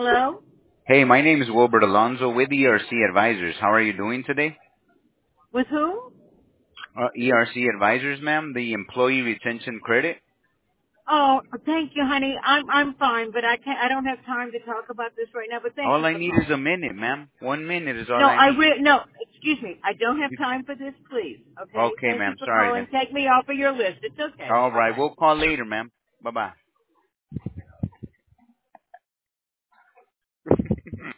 Hello? Hey, my name is Wilbert Alonzo with ERC Advisors. How are you doing today? With who? ERC Advisors, ma'am, the Employee Retention Credit. Oh, thank you, honey. I'm fine, but I don't have time to talk about this right now, but thank you All I for need is a calling. minute, ma'am. 1 minute is all No, I need. no, excuse me. I don't have time for this, please. Okay? Okay, Thank you ma'am. for Sorry calling. then. Take me off of your list. It's okay. All right. Bye-bye. We'll call later, ma'am. Bye-bye.